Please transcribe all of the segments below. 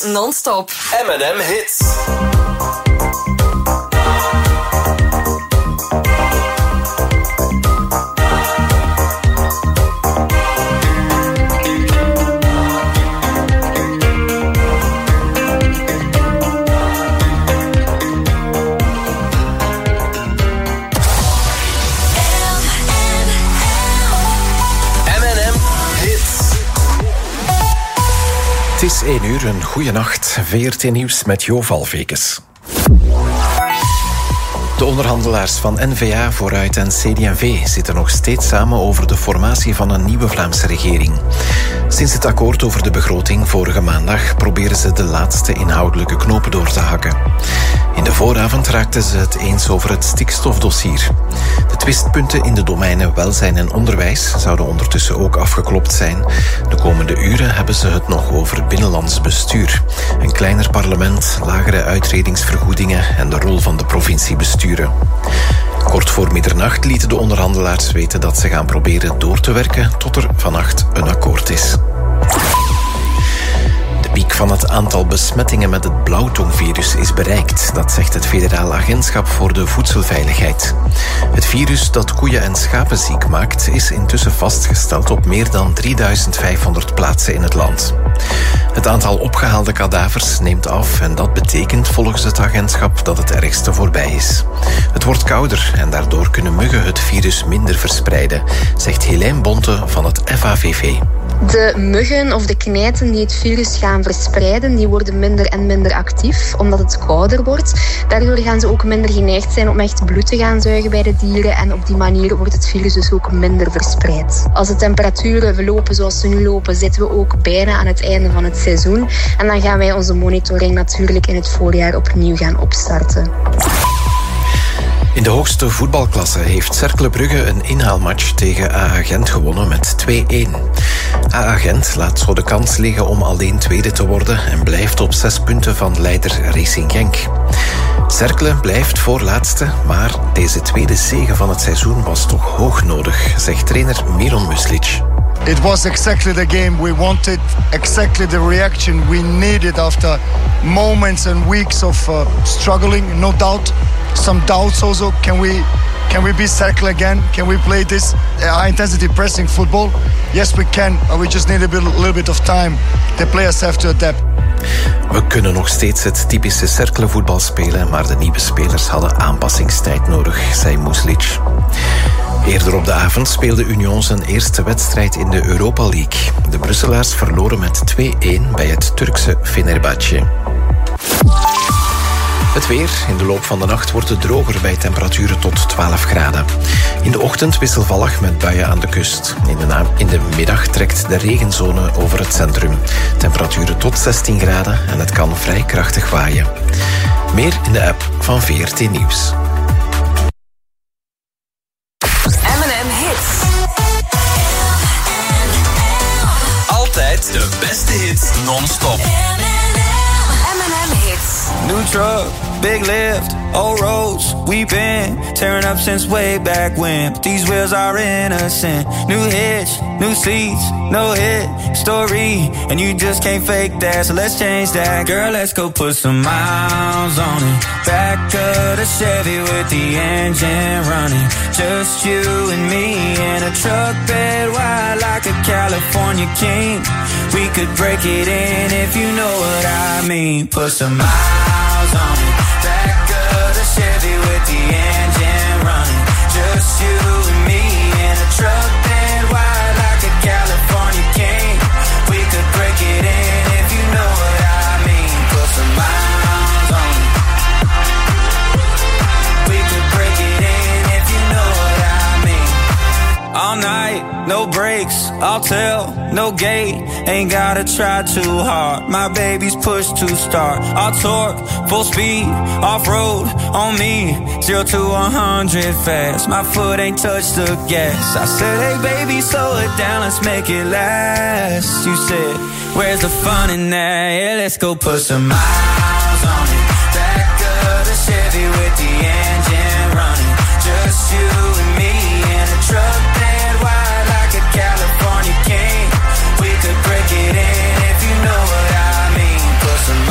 non-stop. M&M Hits. Het is 1 uur, een goeie nacht. VRT Nieuws met Jo Valvekes. De onderhandelaars van N-VA, Vooruit en CD&V zitten nog steeds samen over de formatie van een nieuwe Vlaamse regering. Sinds het akkoord over de begroting vorige maandag proberen ze de laatste inhoudelijke knopen door te hakken. In de vooravond raakten ze het eens over het stikstofdossier. De twistpunten in de domeinen welzijn en onderwijs zouden ondertussen ook afgeklopt zijn. De komende uren hebben ze het nog over binnenlands bestuur. Een kleiner parlement, lagere uitredingsvergoedingen en de rol van de provinciebesturen. Kort voor middernacht lieten de onderhandelaars weten dat ze gaan proberen door te werken tot er vannacht een akkoord is. De piek van het aantal besmettingen met het blauwtongvirus is bereikt. Dat zegt het Federaal Agentschap voor de Voedselveiligheid. Het virus dat koeien en schapen ziek maakt is intussen vastgesteld op meer dan 3500 plaatsen in het land. Het aantal opgehaalde kadavers neemt af en dat betekent volgens het agentschap dat het ergste voorbij is. Het wordt kouder en daardoor kunnen muggen het virus minder verspreiden, zegt Helijn Bonte van het FAVV. De muggen of de knijten die het virus gaan verspreiden, die worden minder en minder actief, omdat het kouder wordt. Daardoor gaan ze ook minder geneigd zijn om echt bloed te gaan zuigen bij de dieren en op die manier wordt het virus dus ook minder verspreid. Als de temperaturen verlopen zoals ze nu lopen, zitten we ook bijna aan het einde van het seizoen. En dan gaan wij onze monitoring natuurlijk in het voorjaar opnieuw gaan opstarten. In de hoogste voetbalklasse heeft Cercle Brugge een inhaalmatch tegen AA Gent gewonnen met 2-1. AA Gent laat zo de kans liggen om alleen tweede te worden en blijft op 6 punten van leider Racing Genk. Cercle blijft voorlaatste, maar deze tweede zege van het seizoen was toch hoog nodig, zegt trainer Miron Muslic. It was exactly the game we wanted, exactly the reaction we needed after moments and weeks of struggling, no doubt. Some doubts also, can we be Cercle again? Can we play this high intensity pressing football? Yes, we can, but we just need a little bit of time. The players have to adapt. We kunnen nog steeds het typische Cercle voetbal spelen, maar de nieuwe spelers hadden aanpassingstijd nodig, zei Muslic. Eerder op de avond speelde Union zijn eerste wedstrijd in de Europa League. De Brusselaars verloren met 2-1 bij het Turkse Fenerbahçe. Het weer. In de loop van de nacht wordt het droger bij temperaturen tot 12 graden. In de ochtend wisselvallig met buien aan de kust. In de middag trekt de regenzone over het centrum. Temperaturen tot 16 graden en het kan vrij krachtig waaien. Meer in de app van VRT Nieuws. M&M Hits. Altijd de beste hits non-stop. M&M Hits. New truck, big lift, old roads. We've been tearing up since way back when. But these wheels are innocent. New hitch, new seats, no hit story. And you just can't fake that, so let's change that. Girl, let's go put some miles on it. Back of the Chevy with the engine running. Just you and me in a truck bed wide like a California king. We could break it in if you know what I mean. Put some miles on it. Back of the Chevy with the engine running. Just you and me in a truck bed wide like a California king. We could break it in if you know what I mean. Put some miles on it. We could break it in if you know what I mean. All night, no breaks, I'll tell, no gate. Ain't gotta try too hard. My baby's pushed to start. I'll torque, full speed, off-road, on me. 0 to 100 fast. My foot ain't touched the gas. I said, hey baby, slow it down, let's make it last. You said, where's the fun in that? Yeah, let's go put some miles on it. Back of the Chevy with the engine running. Just you and me in a truck bed wide like a California king. We could break it in if you know what I mean. Put some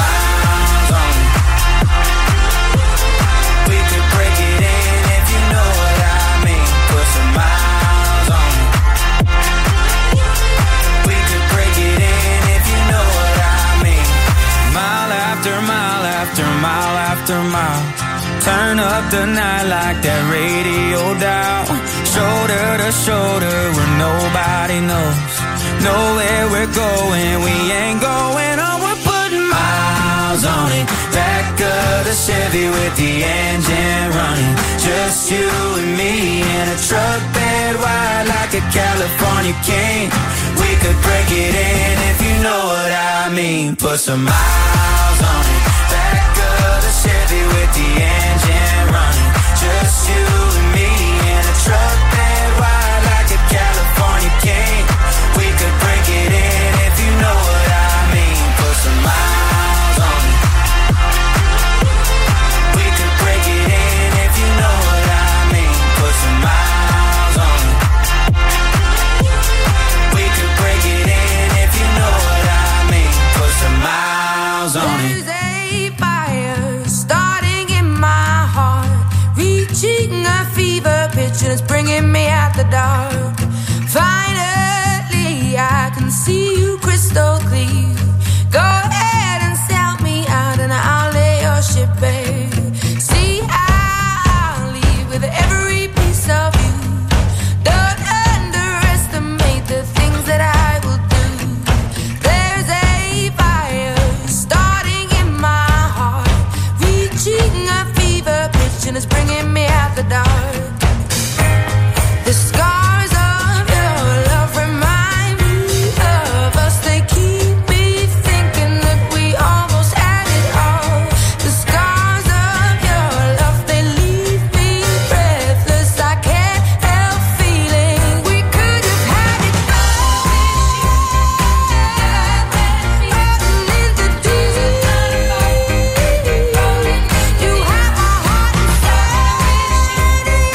after mile. Turn up the night like that radio dial. Shoulder to shoulder where nobody knows. Know where we're going, we ain't going on. We're putting miles on it. Back of the Chevy with the engine running. Just you and me in a truck bed wide like a California king. We could break it in if you know what I mean. Put some miles on it. Back of the Chevy with the engine running. Just you and me in a truck bed wide like a California king. We could break it in if you know what I mean. Put some miles on it. We could break it in if you know what I mean. Put some miles on it. We could break it in if you know what I mean. Put some miles on it. There's a fire starting in my heart, reaching a fever pitch and it's bringing me out the dark. Finally, I can see you crystal clear. Go ahead and sell me out and I'll lay your ship bare. See, I'll leave with every piece of you. Don't underestimate the things that I will do. There's a fire starting in my heart, reaching a fever pitch and it's bringing me out the dark. The scars of your love remind me of us. They keep me thinking that we almost had it all. The scars of your love, they leave me breathless. I can't help feeling we could have had it all. Rolling in the deep. You have my heart and soul.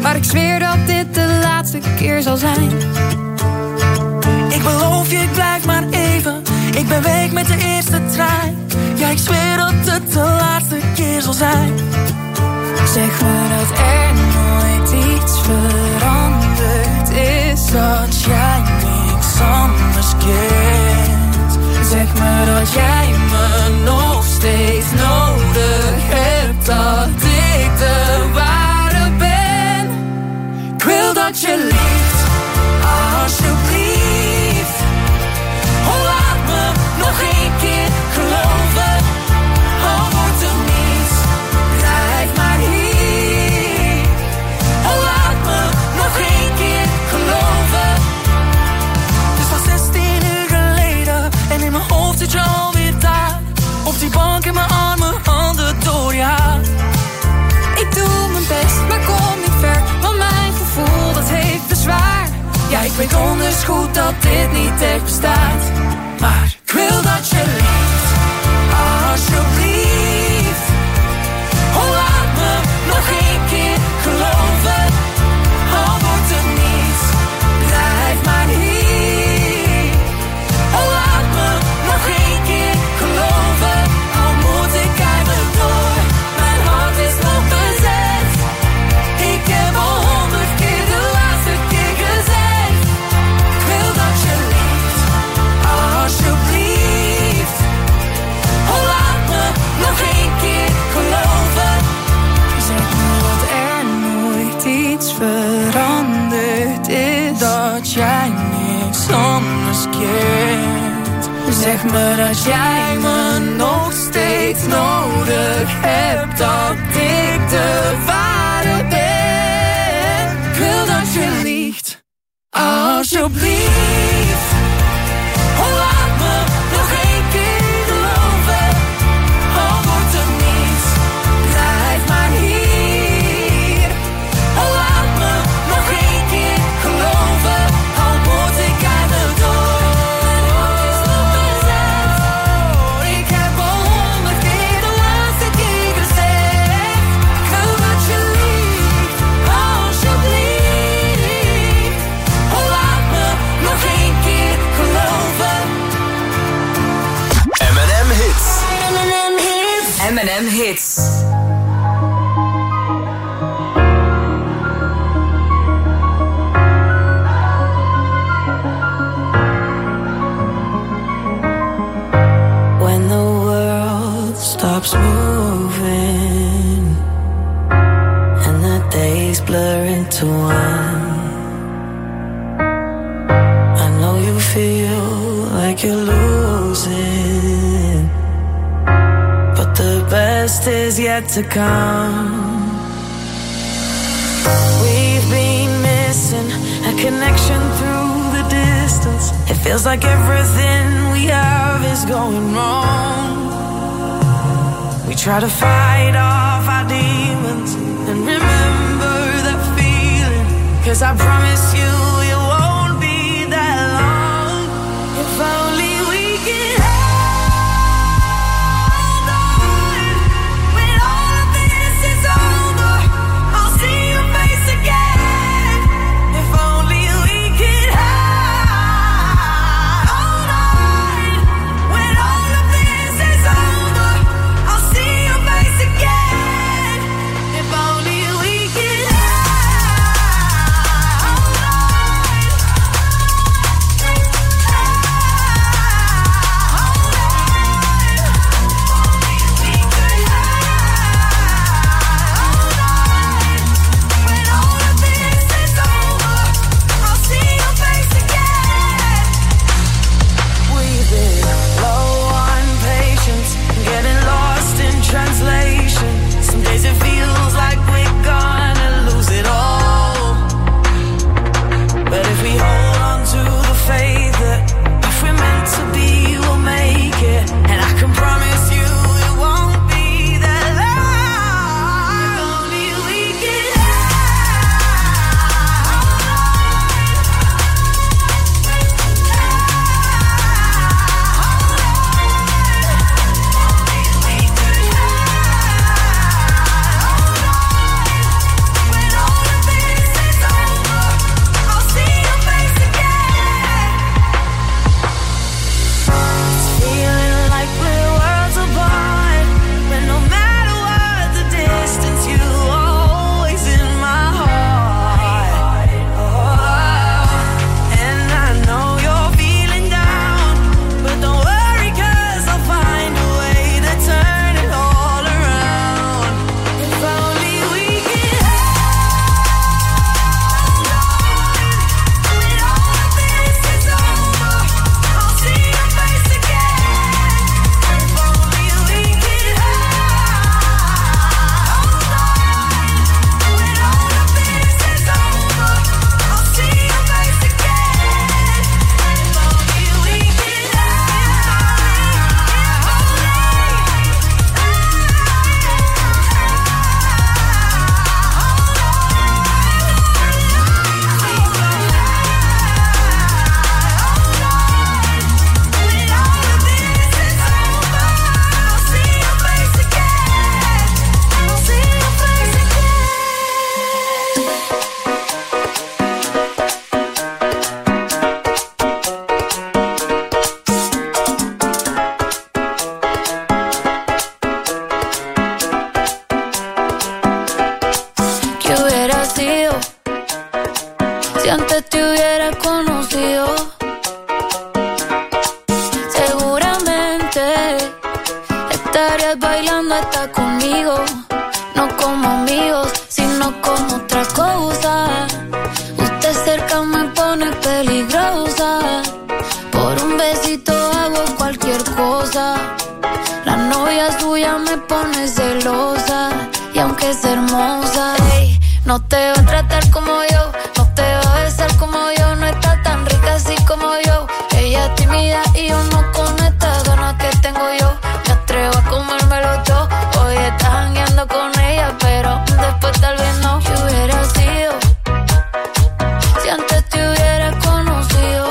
maar ik zweer dat dit de laatste keer zal zijn. Ik beloof je, ik blijf maar even. Ik ben weg met de eerste trein. Ja, ik zweer dat het de laatste keer zal zijn. Zeg me dat er nooit iets veranderd is, dat jij niks anders kent. Zeg me dat jij me nog steeds nodig hebt, dat ik de ware ben. Ik wil dat je liegt, alsjeblieft. Oh, laat me nog één keer geloven. Al wordt er niets, blijf maar hier. Oh, laat me nog één keer geloven. Het is al 16 uur geleden en in mijn hoofd zit je alweer daar. Op die bank in mijn armen, handen door je haar. Ik doe mijn best, maar kom niet ver, want mijn gevoel dat heeft bezwaar. Ja, ik weet donders goed dat dit niet echt bestaat. Maar ik wil dat je liegt, alsjeblieft. Oh, laat me nog één keer geloven. Al wordt er niets, blijf maar hier. Oh, laat me nog één keer geloven. Al moet ik eigenlijk door, mijn hart is nog bezet. Ik heb al 100 keer de laatste keer gezegd. Ik wil dat je liegt, alsjeblieft. Oh, laat me nog één keer geloven. Zeg me dat er nooit iets veranderd is, Dat jij niks anders kent. zeg me dat jij me nog steeds nodig hebt, dat ik de ware ben. Ik wil dat je liegt, alsjeblieft. Oh, laat me nog één keer geloven. Al wordt er niets, blijf maar hier. Oh, laat me nog één keer geloven. Al moet ik aan de door. Ik heb al 100 keer de laatste keer gezegd. Ik wil dat je liegt, alsjeblieft. Oh, laat me nog één keer geloven. M&M Hits. M&M Hits. When the world stops moving and the days blur into one, I know you feel like you're losing, but the best is yet to come. We've been missing a connection through the distance. It feels like everything we have is going wrong. We try to fight off our demons and remember that feeling, 'cause I promise you it won't be that long. If only we could hold on. When all of this is over, I'll see your face again. If only we could hold on. When all of this is over, I'll see your face again. If only we could hold on. Si antes te hubiera conocido, seguramente estarías bailando hasta conmigo. No como amigos, sino como otra cosa. Usted cerca me pone peligrosa. Por un besito hago cualquier cosa. La novia suya me pone celosa. Y aunque es hermosa, ey, no te va a tratar como yo, no te va a besar como yo. No está tan rica así como yo. Ella es tímida y yo no con estas ganas que tengo yo. Me atrevo a comérmelo todo. Hoy estás jangueando con ella, pero después tal vez no. ¿Qué hubiera sido si antes te hubiera conocido?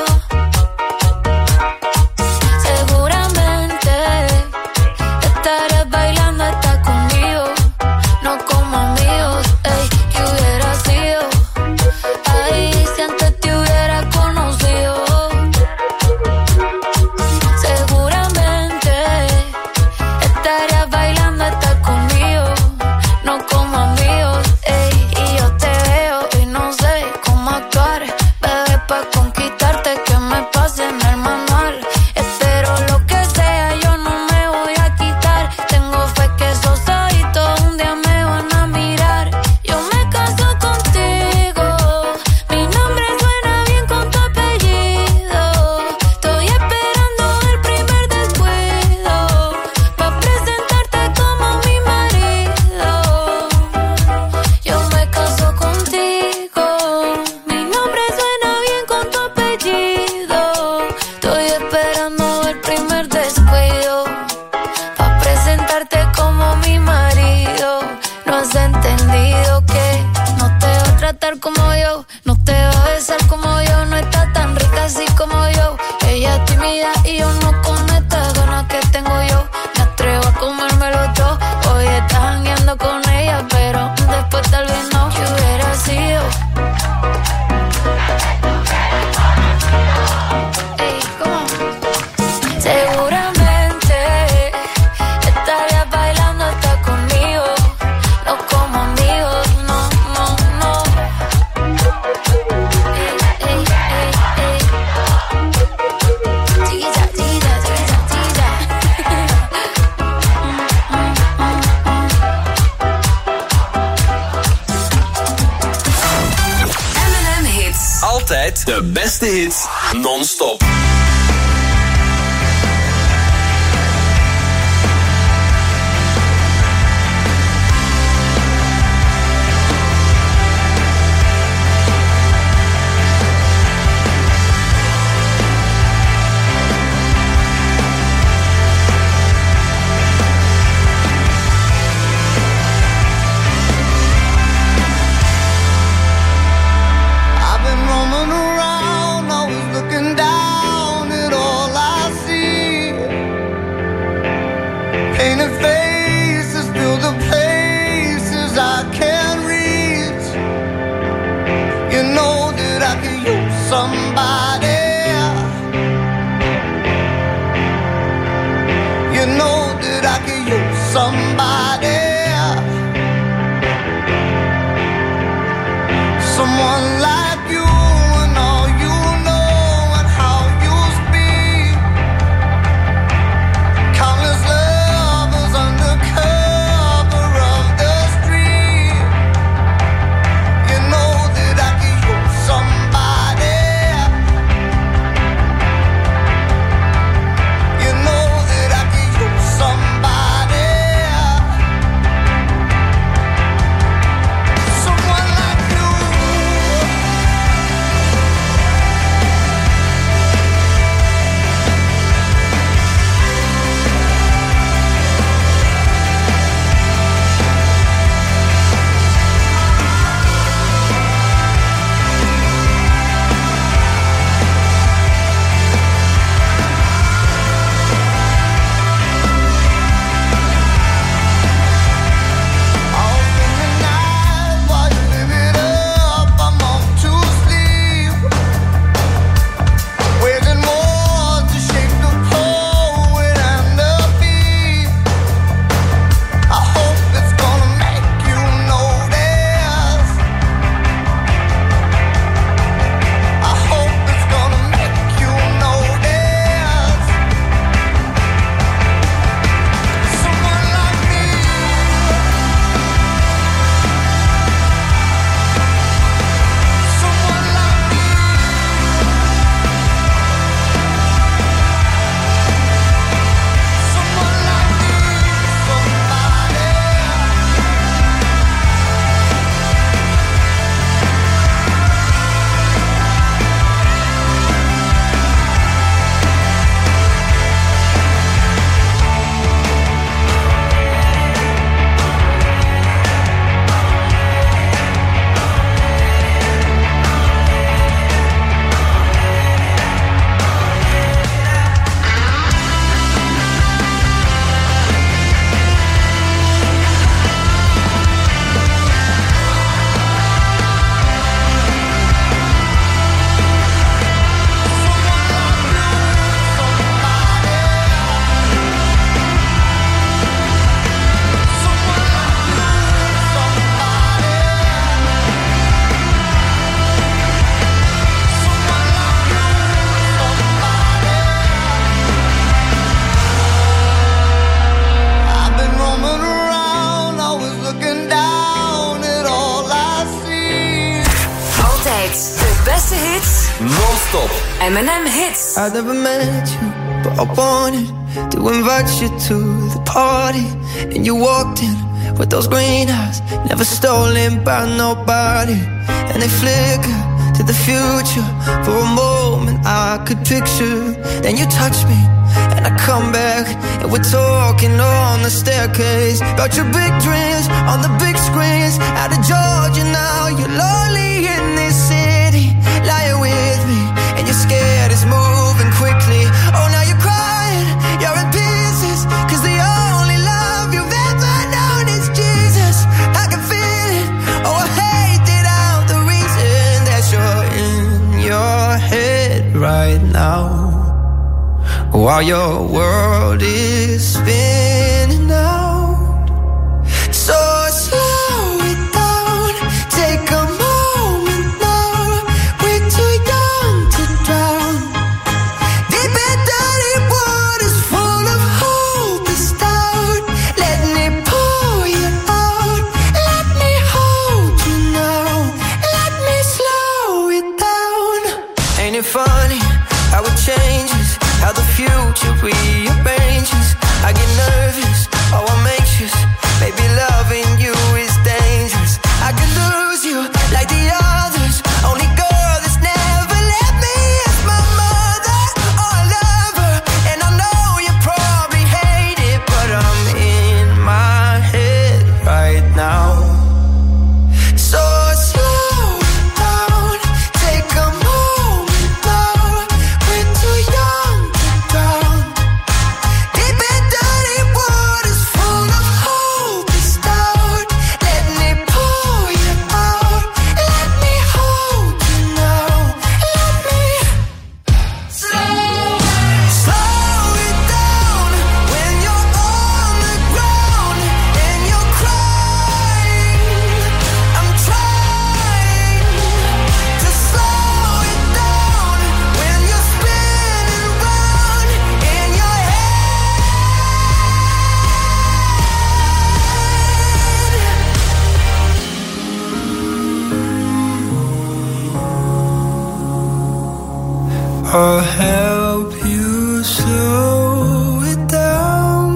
Seguramente estarías bailando hasta conmigo. No como amigos, ey, ¿qué hubiera sido? Ay, si antes te hubiera conocido. Seguramente estarías bailando hasta conmigo. No como amigos, ey, y yo te veo y no sé cómo actuar. Bebé, pa' conquistarte que me pase en el manual. Espero lo que sea, yo no me voy a quitar. Tengo fe que esos ojitos un día me van a mirar. Yo me caso contigo, mi nombre suena bien con tu apellido. Estoy esperando el primer descuido pa' presentarte como mi marido. Yo me caso contigo, mi nombre suena bien con tu apellido. Estoy esperando el primer descuido pa' presentarte como mi marido. No has entendido que no te va a tratar como yo, no te va a besar como yo. No está tan rica así como yo. Ella es tímida y yo no con estas ganas que tengo yo. Me atrevo a comérmelo todo. Hoy estás jangueando con ella, pero después tal vez no. ¿Qué hubiera sido? Ey, ¿cómo? Seguramente estarías bailando hasta conmigo. No como amigos, no, no, no. Ey, ey, ey, ey. Chiquilla, chiquilla, chiquilla, chiquilla. M&M Hits. Altijd de beste hits, non-stop. I've been roaming around, always looking down Hits. De beste hits. Non-stop. M&M Hits. I never met you, but I wanted to invite you to the party. And you walked in with those green eyes, never stolen by nobody. And they flicker to the future. For a moment I could picture. Then you touch me and I come back, and we're talking on the staircase about your big dreams on the big screens. Out of Georgia now, you're lonely in this city. Lying with me and you're scared it's moving quickly. Oh, now you're crying, you're in pieces, cause the only love you've ever known is Jesus. I can feel it, oh I hate it out, the reason that you're in your head right now, while your world is spinning out. So slow it down, take a moment now. We're too young to drown. Deep and dirty waters full of hope is down. Let me pull you out. Let me hold you now. Let me slow it down. Ain't it funny how it changes, how the future rearranges? I get nervous, oh I'm anxious. Maybe loving you is dangerous. I could lose you like the others. Only girl that's never let me is my mother or a lover. And I know you probably hate it, but I'm in my head right now. So slow down, take a moment now. We're too young to drown. Deep and dirty waters full of hope is down. Let me pull you out. Let me hold you now. Let me slow it down when you're on the ground and you're crying. I'm trying to slow it down when you're spinning round in your head. I'll help you slow it down.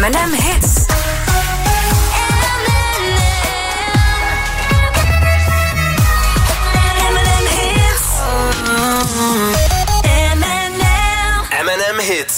M&M Hits. M&M Hits.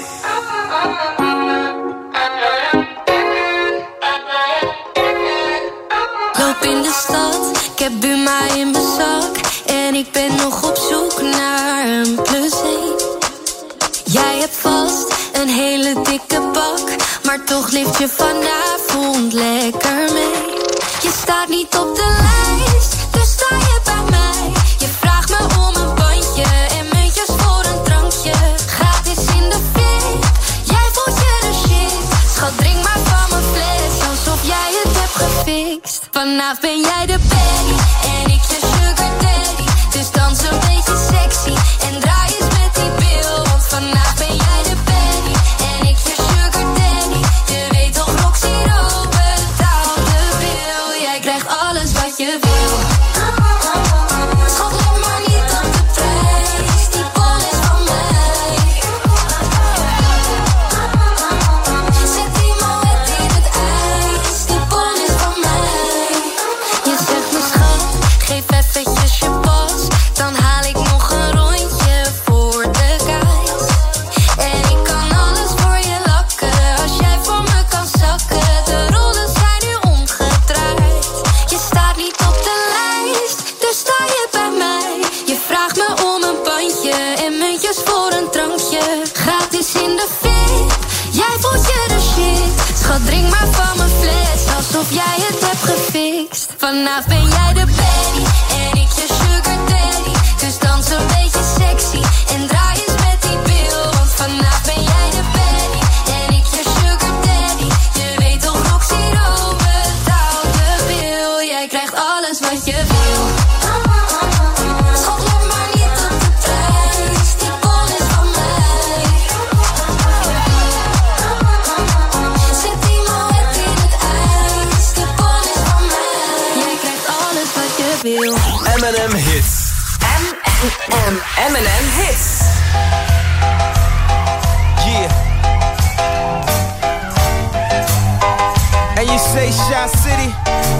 Loop in de stad, ik heb Buma in mijn zak. En ik ben nog op zoek naar een +1. Jij hebt vast een hele dikke bak, maar toch lift je vanavond lekker mee. Je staat niet op de lijst, dus sta je bij mij. Je vraagt me om een bandje en muntjes voor een drankje. Gratis in de fit, jij voelt je de shit. Schat, drink maar van mijn fles, alsof jij het hebt gefixt. Vanavond ben jij de baddie en ik je sugar daddy. Dus dans een beetje sexy en draai eens met die bil. Want vanavond ben jij de baddie en ik je sugar daddy. Je weet toch, Roxy Rob betaalt de bil. Jij krijgt alles wat je wil. Schat, let maar niet op de prijs, die bal is van mij. Zet die moet in het ijs, die bal is van mij. Je zegt me schat, geef eventjes je pas, dan haal ik nog een rondje voor de guys. En ik kan alles voor je lakken, als jij voor me kan zakken. De rollen zijn nu omgedraaid. Je staat niet op de lijst, dus sta je bij mij. Je vraagt me om een bandje en muntjes voor een drankje. Gratis in de fit, jij voelt je de shit. Schat, drink maar van mijn fles, alsof jij het hebt gefixt. Vanavond ben jij de baddie en ik je sugar daddy. Dus dans een beetje sexy en draai eens met die bil. Want vanavond ben jij de baddie en ik je sugar daddy. Je weet toch, Roxy Rob betaalt de bil. Jij krijgt alles wat je wil. Schat, let maar niet op de prijs, die bal is van mij. Zet die moet in het ijs, die bal is van mij. Jij krijgt alles wat je wil. M&M Hits. M&M Hits. Yeah. And you say Shy City,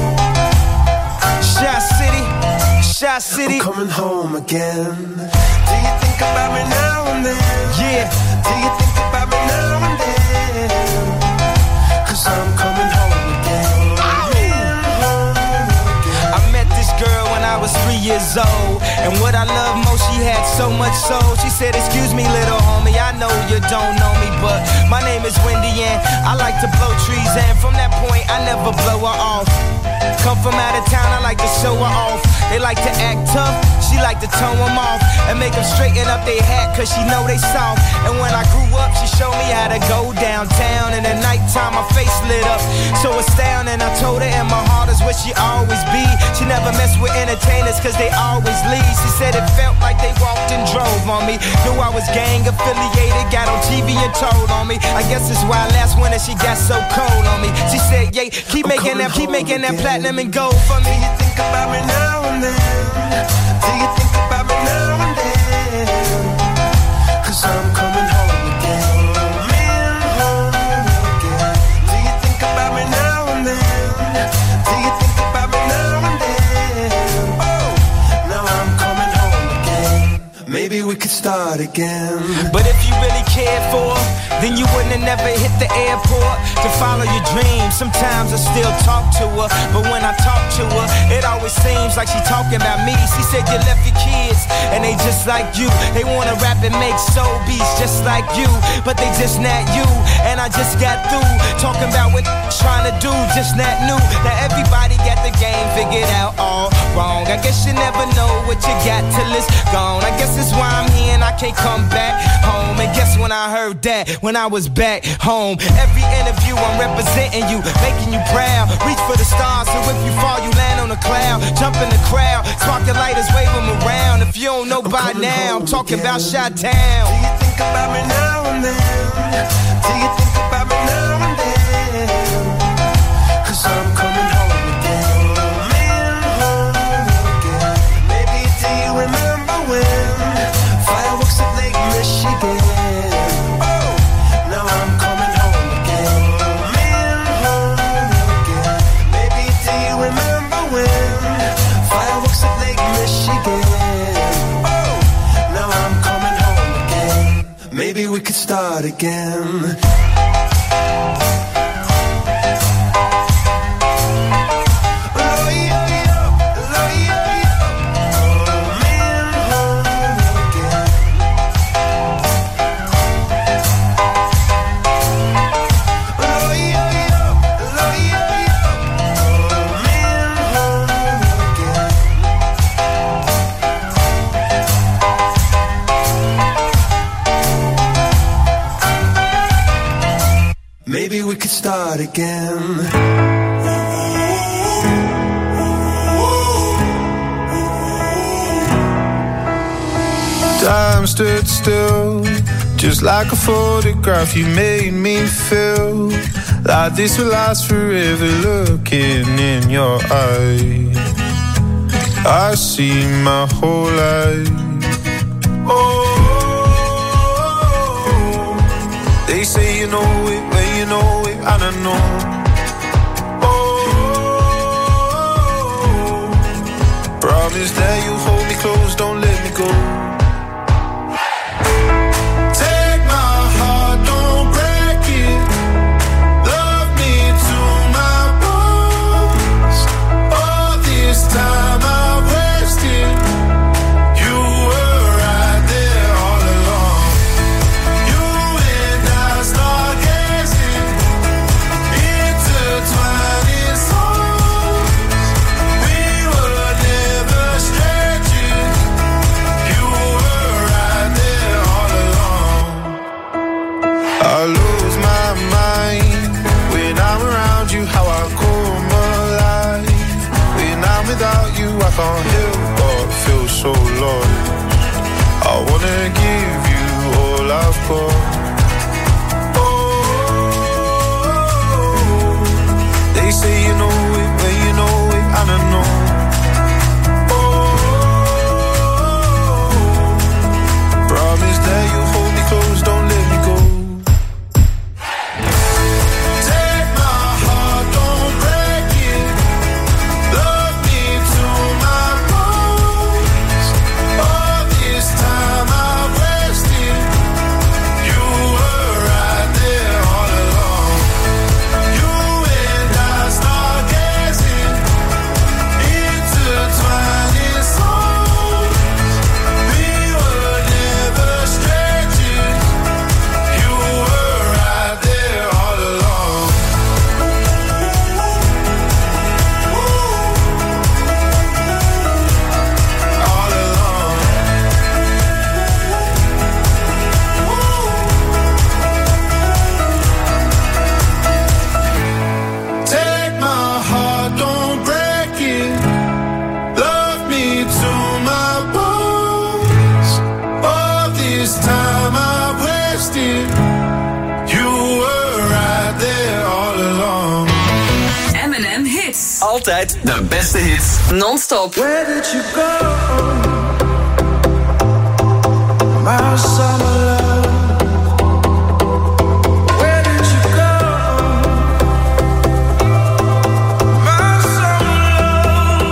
Shy City, Shy City. I'm coming home again. Do you think about me now and then? Yeah. Do you think about me now and then? 'Cause I'm coming home again. I met this girl when I was 3 years old, and what I love most, she had so much soul. She said, excuse me, little homie, I know you don't know me, but my name is Wendy and I like to blow trees, and from that point I never blow her off. Come from out of town, I like to show her off. They like to act tough, she like to tone them off and make them straighten up their hat, 'cause she know they soft. And when I grew up, she showed me how to go downtown, and at nighttime my face lit up, so astounding. I told her in my heart is where she always be. She never mess with entertainers 'cause they always leave. She said it felt like they walked and drove on me. Knew I was gang affiliated, got on TV and told on me. I guess it's why last winter she got so cold on me. She said, yeah, keep making that platinum and gold for me. Do you think about me now and then? Do you think about me now and then? 'Cause I'm coming home again. Home again. Do you think about me now and then? Do you think about me now and then? Oh, now I'm coming home again. Maybe we could start again. But if you really cared for her, then you wouldn't have never hit the airport to follow your dreams. Sometimes I still talk to her, but when I talk to her, it always seems like she talking about me. She said you left your kids, and they just like you. They wanna rap and make soul beats just like you, but they just not you. And I just got through talking about what trying to do, just not new. Now everybody got the game figured out all wrong. I guess you never know what you got till it's gone. I guess that's why I'm here and I can't come back home. And guess when I heard that, when I was back home. Every interview I'm representing you, making you proud. Reach for the stars, so if you fall you land on a cloud. Jump in the crowd, spark your lighters, wave them around. If you don't know by now, I'm talking about Chi-Town. Do you think about me now and then? Do you think about me now and then? 'Cause I'm coming home again. Home again. Maybe do you remember when fireworks at Lake Michigan? Oh, now I'm coming home again. start again. Maybe we could start again. Time stood still, just like a photograph. You made me feel like this will last forever. Looking in your eyes, I see my whole life. Oh, they say you know it when you know it, and I know. Oh, promise that you hold me close, don't let me go. I can't help but feel so lost. I wanna give you all I've got. Oh, they say you know it when you know it, and I know. Oh, promise that you hold me close, don't let me go. Altijd de beste hits. Non-stop. Where did you go? My summer love. Where did you go? My summer love.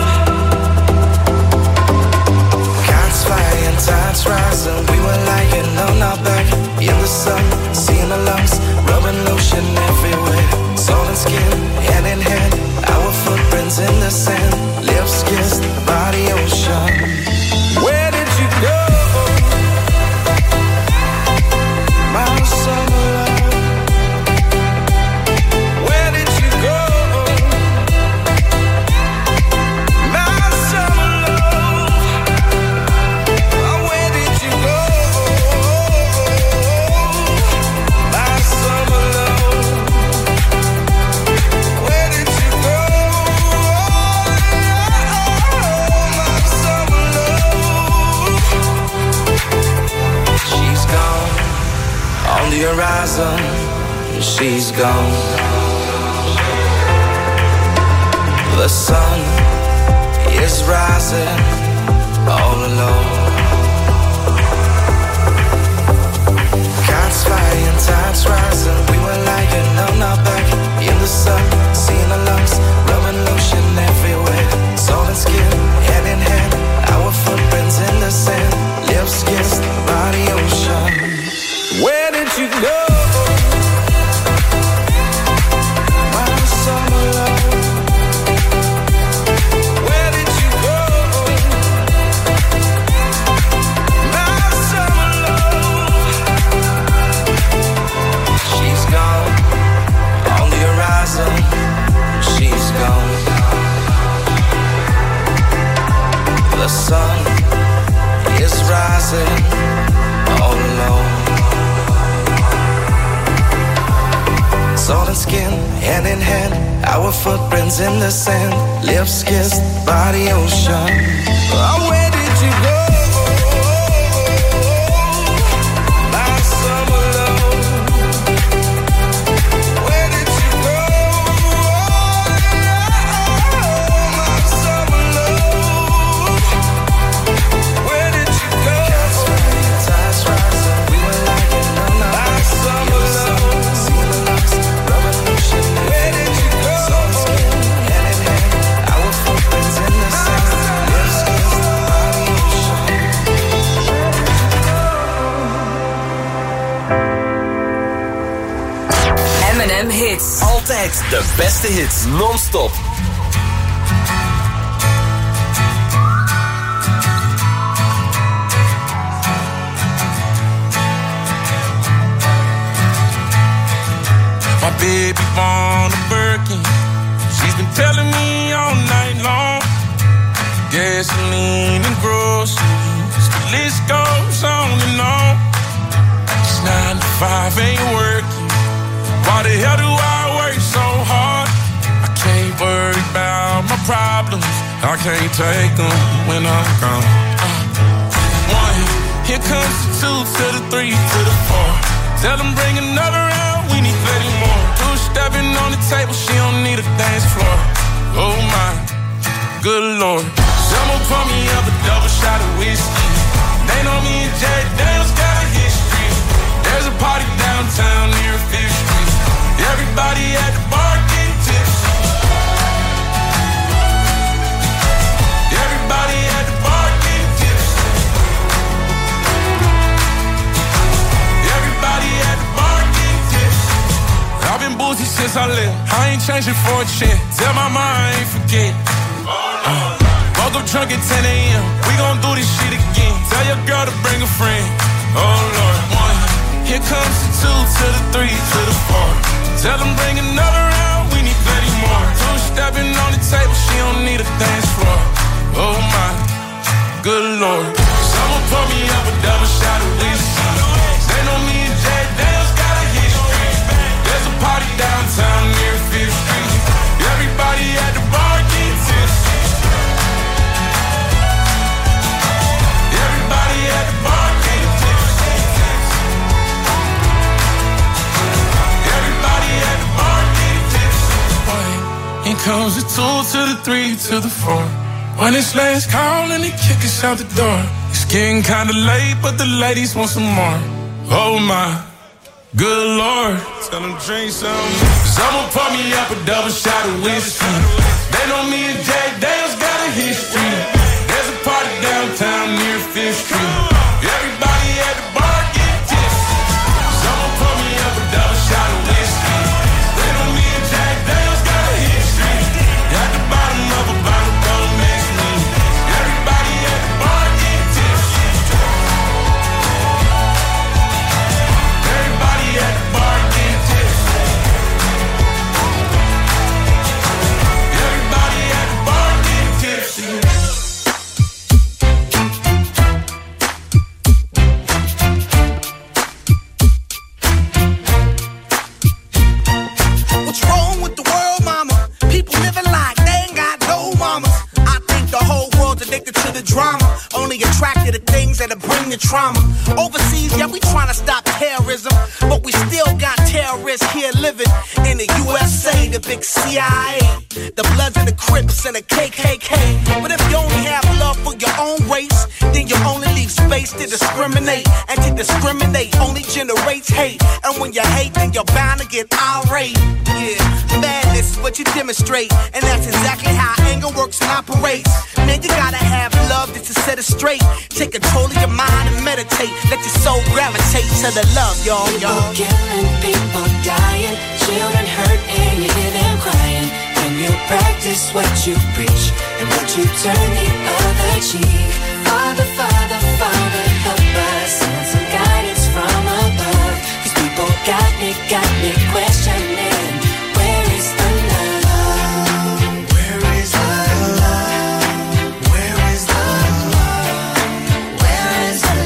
Cats flying, tides rising. We were lying on our back in the sun, seeing the lungs, rubbing lotion everywhere. Soul and skin, hand in hand. Our footprints in the sand, lips kissed by the ocean. Where did you go? My summer love. Where did you go? My summer love. Oh, where did you go? My summer love. Where did you go? On the horizon, she's gone. The sun is rising all alone. Cats flying, tides rising. We were lying on our back in the sun, seeing the lungs, rubbing lotion everywhere. Soul and skin, hand in hand. Our footprints in the sand, lips kissed by the ocean. Where did you Someone's skin, hand in hand, our footprints in the sand, lips kissed by the ocean. Oh, where did you go? My summer love. Where did you go? My summer love. Where did you go? Tides rising, we were like it all night. My summer love. Where did you go? Someone's skin, hand in hand, our footprints in the sand, lips kissed by the ocean. M&M Hits. Altijd de beste hits, non-stop. My baby born a Birkin. She's been telling me all night long. Gasoline and groceries, the list goes on and on. It's 9 to 5, ain't working. Why the hell do I work so hard? I can't worry about my problems. I can't take them when I'm gone. 1, here comes the 2 to the 3 to the 4. Tell them bring another round, we need plenty more. 2 stepping on the table, she don't need a dance floor. Oh my, good Lord. Someone pour me up a double shot of whiskey. They know me and Jack Daniels got a history. There's a party downtown near 5th Street. Everybody at the bar getting tipsy. Everybody at the bar getting tipsy. Everybody at the bar getting tipsy. I've been boozy since I left. I ain't changing for a check. Tell my mind I ain't forget. Woke up drunk at 10 a.m. We gon' do this shit again. Tell your girl to bring a friend. Oh Lord. 1, here comes the 2 to the 3 to the 4. Tell them bring another round, we need plenty more. 2 stepping on the table, she don't need a dance floor. Oh my, good Lord. Someone pour me up a double shot of whiskey. They know me and Jack Daniels got a history. There's a party downtown near 5th Street. Everybody at the bar getting tipsy. Everybody at the bar getting tipsy. Everybody at the bar getting tipsy. Here comes the 2 to the 3 to the 4. When it's last call and they kick us out the door. It's getting kinda late, but the ladies want some more. Oh my, good Lord. Tell them drink some. Someone pour me up a double shot of whiskey. They know me and Jack Daniels got a history. There's a party downtown near 5th Street. Everybody at the bar get tipsy. Someone pour me up a double shot of whiskey. They know me and Jack Daniels got a history. At the bottom of a bottle, don't mix me. Everybody at the bar get tipsy. Everybody at the bar get tipsy. Everybody at the bar get tipsy. What's wrong with the world, mama? People living like they ain't got no mamas. I think the whole world's addicted to the drama. Only attracted to things that'll bring the trauma. Overseas, yeah, we trying to stop terrorism, but we still got terrorists here living in the USA, the big CIA, the Bloods and the Crips and the KKK. But if you only have love for your own race, then you only leave space to discriminate. And to discriminate only generates hate. And when you hate, then you're bound to get irate. Yeah, madness is what you demonstrate, and that's exactly how anger works and operates. Man, you gotta have love just to set it straight. Take control of your mind and meditate. Let your soul gravitate to the love, y'all. People killing, people dying, children hurt and you hear them crying. When you practice what you preach and what you turn the other cheek. Father, Father, Father, help us. Send some guidance from above. 'Cause people got me questioning. Where is the love? Where is the love? Where is the love? Where is the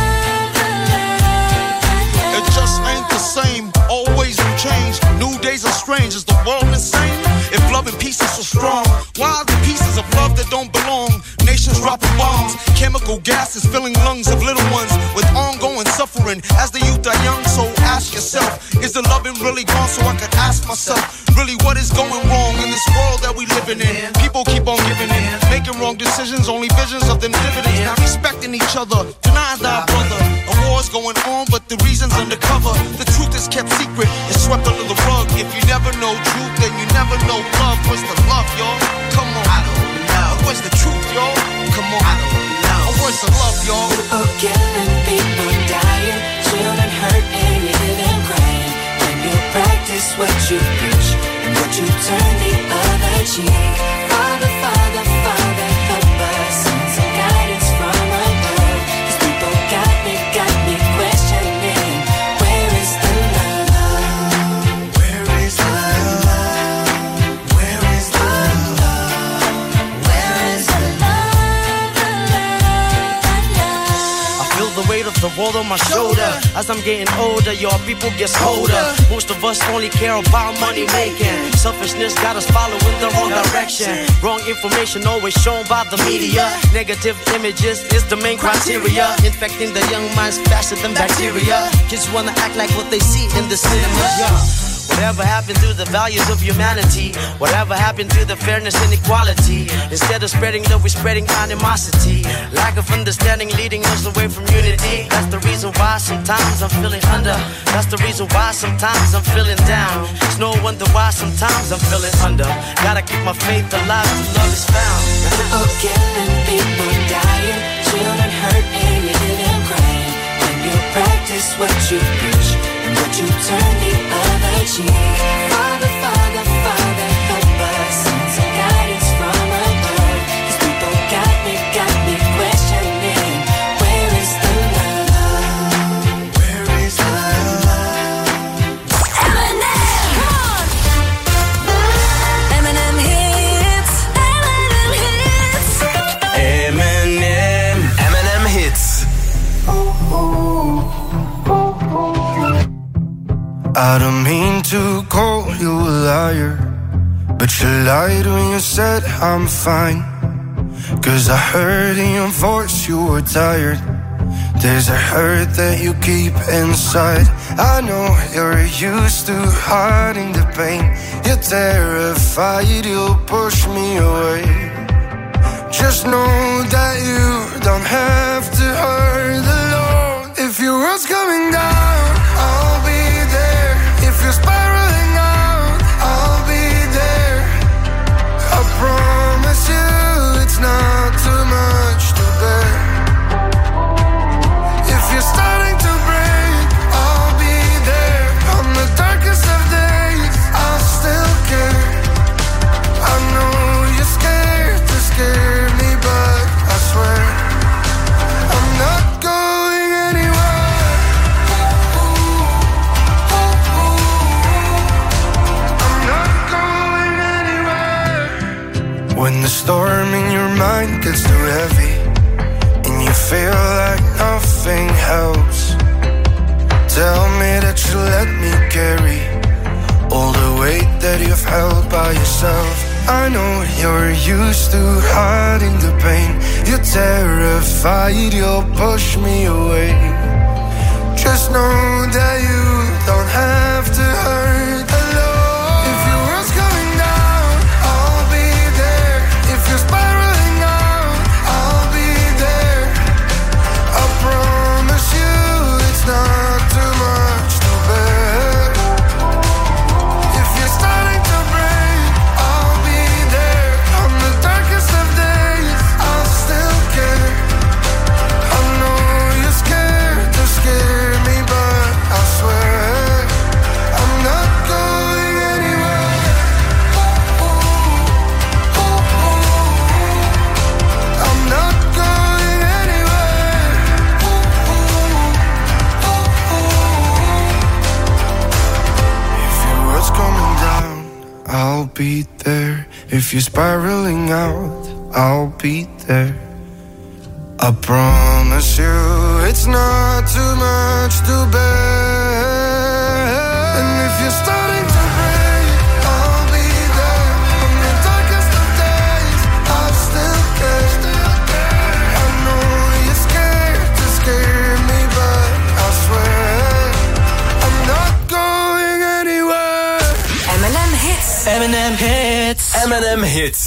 love? It just ain't the same. Always change. New days are strange. Is the world insane? If love and peace is so strong, why are the pieces of love that don't belong? Nations dropping bombs, chemical gases filling lungs of little ones with ongoing suffering as the youth are young. So ask yourself, is the loving really gone? So I could ask myself, really what is going wrong in this world that we living in? People keep on giving in, making wrong decisions, only visions of them dividends. Not respecting each other, denying thy brother. A war's going on, but the reason's undercover. The truth is kept secret, it's swept under the rug. If you never know truth, then you never know love. Where's the love, y'all? Come on. I don't know. Where's the truth, y'all? Come on. I don't know. Where's the love, y'all? People killing, people dying, children hurt and you hear them crying. When you practice what you preach and what you turn the other cheek. Father, Father, Father, help us. Send some guidance from above. 'Cause people got me questioning. Where is the love? Where is the love? Where is the love? Where is the love? I feel the weight of the world on my shoulder. As I'm getting older, y'all people get colder. Most of us only care about money making. Selfishness got us following the wrong direction. Wrong information always shown by the media. Negative images is the main criteria. Infecting the young minds faster than bacteria. Kids wanna act like what they see in the cinema. Whatever happened to the values of humanity? Whatever happened to the fairness and equality? Instead of spreading love, we're spreading animosity. Lack of understanding leading us away from unity. That's the reason why sometimes I'm feeling under. That's the reason why sometimes I'm feeling down. It's no wonder why sometimes I'm feeling under. Gotta keep my faith alive till love is found. People killing, people dying, children hurt and you hear them crying. When you practice what you preach and what you turn the other cheek. Father, Father, Father, help us. Send some guidance from above. 'Cause people got me questioning. Where is the love? Where is the love? M&M, come on! M&M hits. M&M hits. M&M hits. I don't mean to call you a liar, but you lied when you said I'm fine. 'Cause I heard in your voice you were tired. There's a hurt that you keep inside. I know you're used to hiding the pain. You're terrified you'll push me away. Just know that you don't have to hurt alone. If your world's coming down, I'll be there. If you're spiraling out, I'll be there. I promise you it's not too much to bear. If you're starting to break, I'll be there. On the darkest of days, I'll still care. I know you're scared to scare me, but I swear I'm not going anywhere. I'm not going anywhere. When the storm in your mind gets too heavy and you feel like nothing helps, tell me that you let me carry all the weight that you've held by yourself. I know you're used to hiding the pain. You're terrified you'll push me away. Just know that you don't have to hurt alone. If your world's coming down, I'll be there. If you're spiraling out, I'll be there. I promise you it's not too much to bear. If you're starting to break, I'll be there. On the darkest of days, I'll still care. I know you're scared to scare me, but I swear I'm not going anywhere. I'm not going anywhere. If your world's coming down, I'll be there. If you're spiraling out, I'll be there. I promise you it's not too much to bear. And if you're starting to break, M&M Hits. M&M Hits.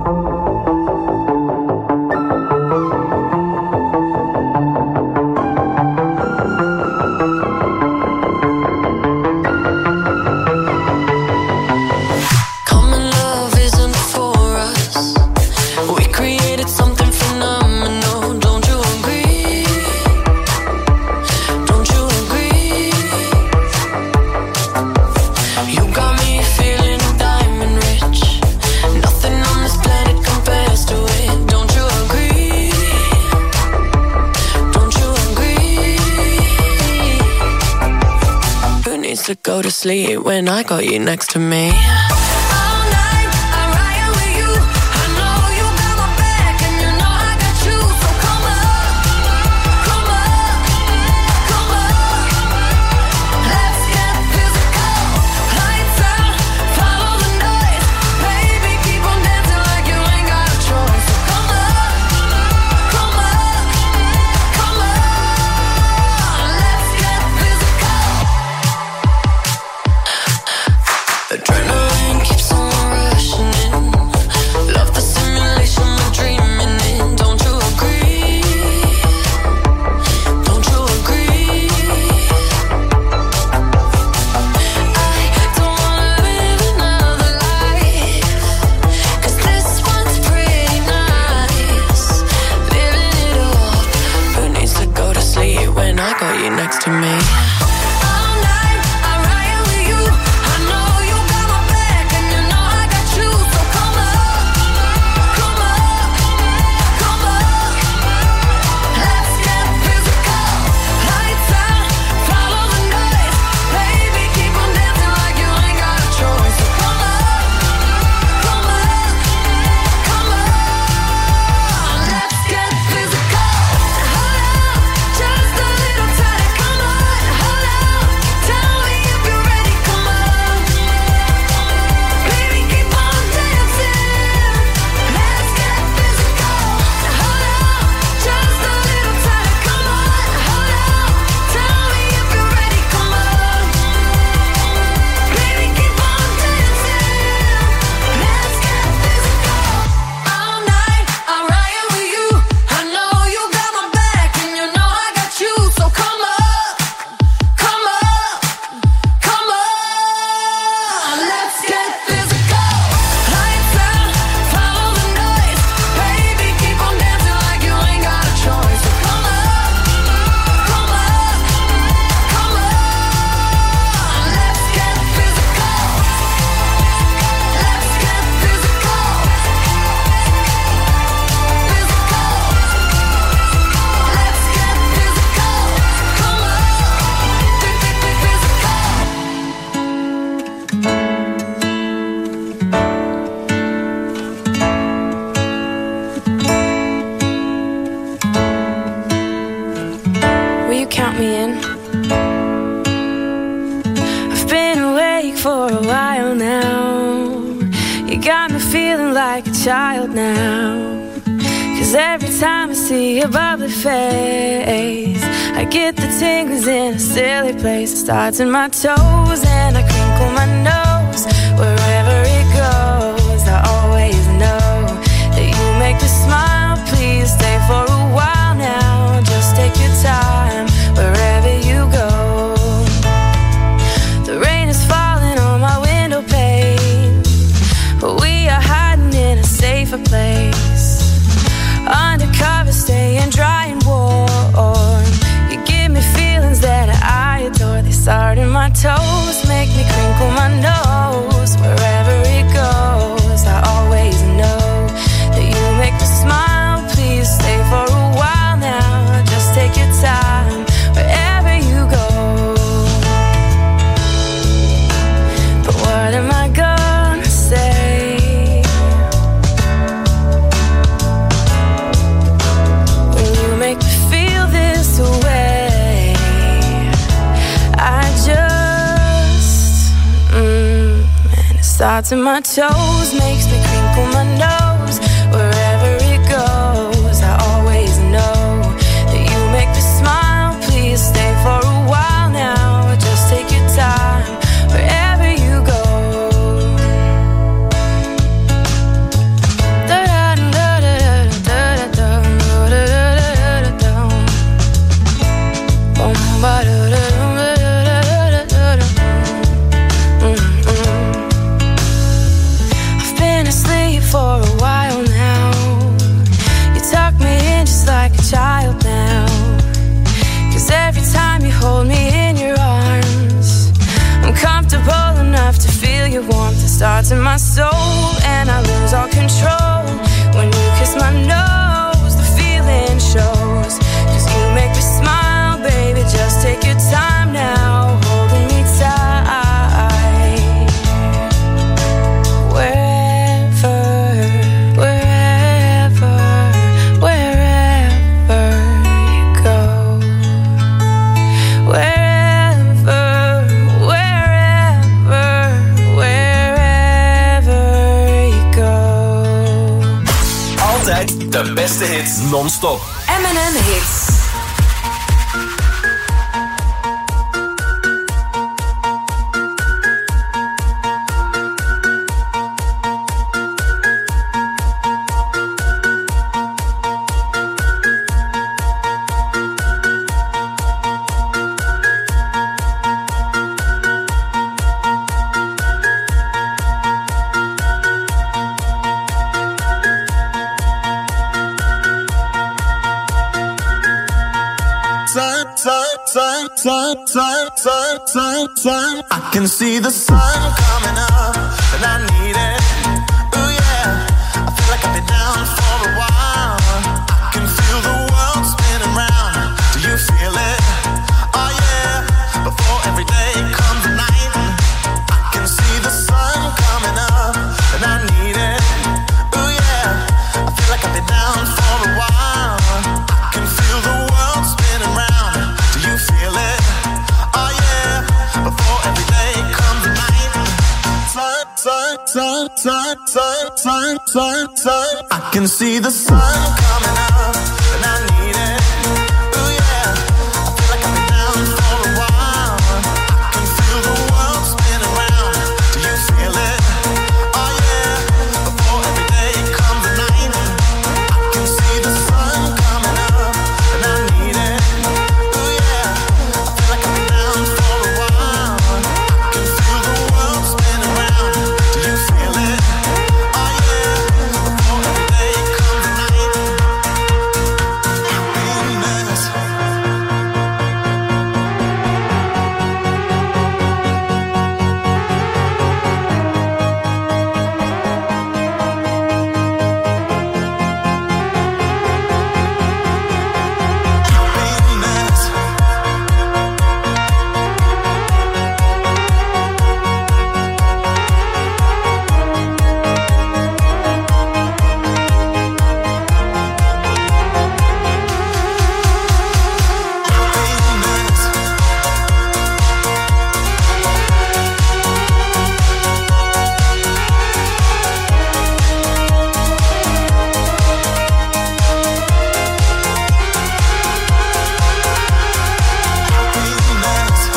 To go to sleep when I got you next to me. Starts in my toes and I crinkle my nose. Wherever it goes, I always know that you make me smile. Please stay for a while now. Just take your time wherever you go. The rain is falling on my window pane, but we are hiding in a safer place. Undercover, staying dry and warm. You give me feelings that I adore. They start in my toes, make me crinkle my nose. Wherever it goes, I always know that you make me smile. Please stay for a while now. Just take your time wherever you go. But what am I gonna say when you make me feel this way? I just, and it starts in my toes, makes me crinkle my nose. Wherever it goes, I always know that you make me smile. Please stay for a while now. Just take your time wherever you go. for a while now. You tuck me in just like a child now. 'Cause every time you hold me in your arms, I'm comfortable enough to feel your warmth. It starts in my soul and I lose all control. When you kiss my nose, the feeling shows. 'Cause you make me smile, baby, just take your time now, holding me tight. Wherever you go. Wherever you go. Altijd de beste hits non-stop. M&M Hits. Sun. I can see the sun coming up, and I need it. Oh yeah, I feel like I've been down for a while. I can feel the world spinning round. Do you feel it? Oh yeah, before every day comes a night. I can see the sun coming up, and I need it. Oh yeah, I feel like I've been down for a while. I can feel the world spinning round. Do you feel it? Oh yeah, before every day comes a night. Sun. I can see the sun coming up, and I need it. Oh yeah, I feel like I've been down for a while. I can feel the world spinning round. Do you feel it? Oh yeah, before every day comes a night. I can see the sun coming up, and I need it. Oh yeah, I feel like I've been down for a while. I can feel the world spinning round. Do you feel it? Oh yeah, before every day comes a night. Happiness. Happiness. Happiness. Happiness.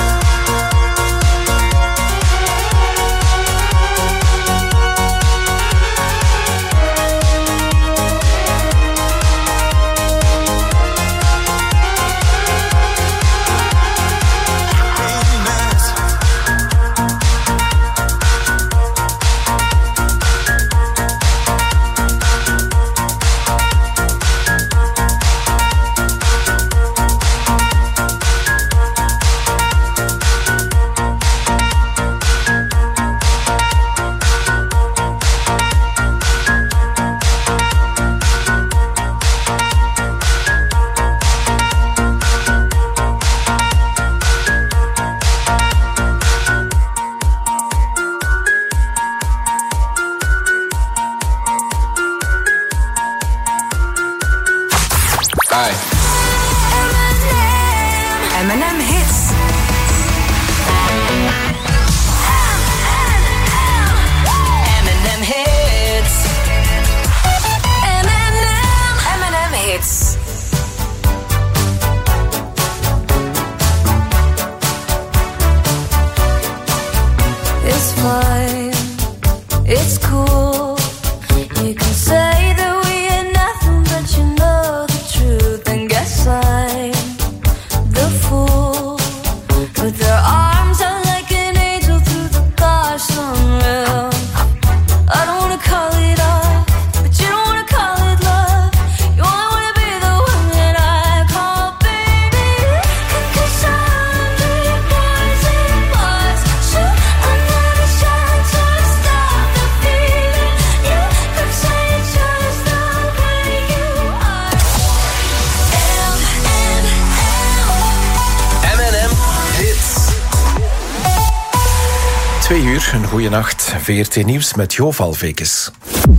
Happiness. Hi. M&M Hits. M&M Hits. M&M Hits. It's fine, it's cool. You can say that we ain't nothing, but you know the truth. And guess I'm the fool with their arms out like an angel through the car sunroof. I don't wanna call it off, uur, een goeie nacht. VRT Nieuws met Jo Valvekes.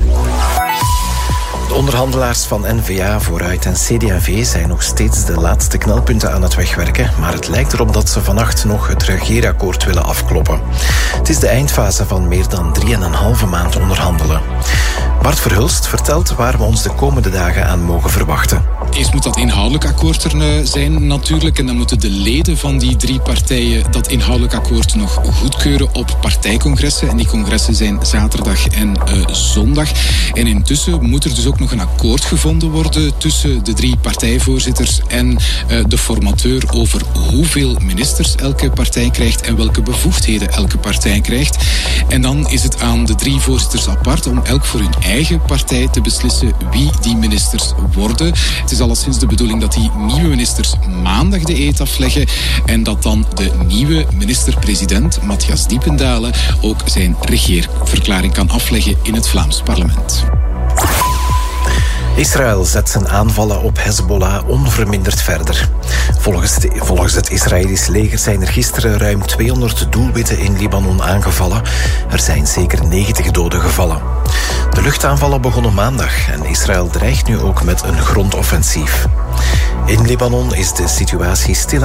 De onderhandelaars van N-VA, Vooruit en CD&V zijn nog steeds de laatste knelpunten aan het wegwerken, maar het lijkt erop dat ze vannacht nog het regeerakkoord willen afkloppen. Het is de eindfase van meer dan 3,5 maand onderhandelen. Bart Verhulst vertelt waar we ons de komende dagen aan mogen verwachten. Eerst moet dat inhoudelijk akkoord er zijn natuurlijk. En dan moeten de leden van die 3 partijen dat inhoudelijk akkoord nog goedkeuren op partijcongressen. En die congressen zijn zaterdag en zondag. En intussen moet er dus ook nog een akkoord gevonden worden tussen de 3 partijvoorzitters en de formateur over hoeveel ministers elke partij krijgt en welke bevoegdheden elke partij krijgt. En dan is het aan de 3 voorzitters apart om elk voor hun eigen partij te beslissen wie die ministers worden. Het is alleszins de bedoeling dat die nieuwe ministers maandag de eed afleggen en dat dan de nieuwe minister-president, Matthias Diependalen, ook zijn regeerverklaring kan afleggen in het Vlaams parlement. Israël zet zijn aanvallen op Hezbollah onverminderd verder. Volgens het Israëlisch leger zijn er gisteren ruim 200 doelwitten in Libanon aangevallen. Er zijn zeker 90 doden gevallen. De luchtaanvallen begonnen maandag en Israël dreigt nu ook met een grondoffensief. In Libanon is de situatie stil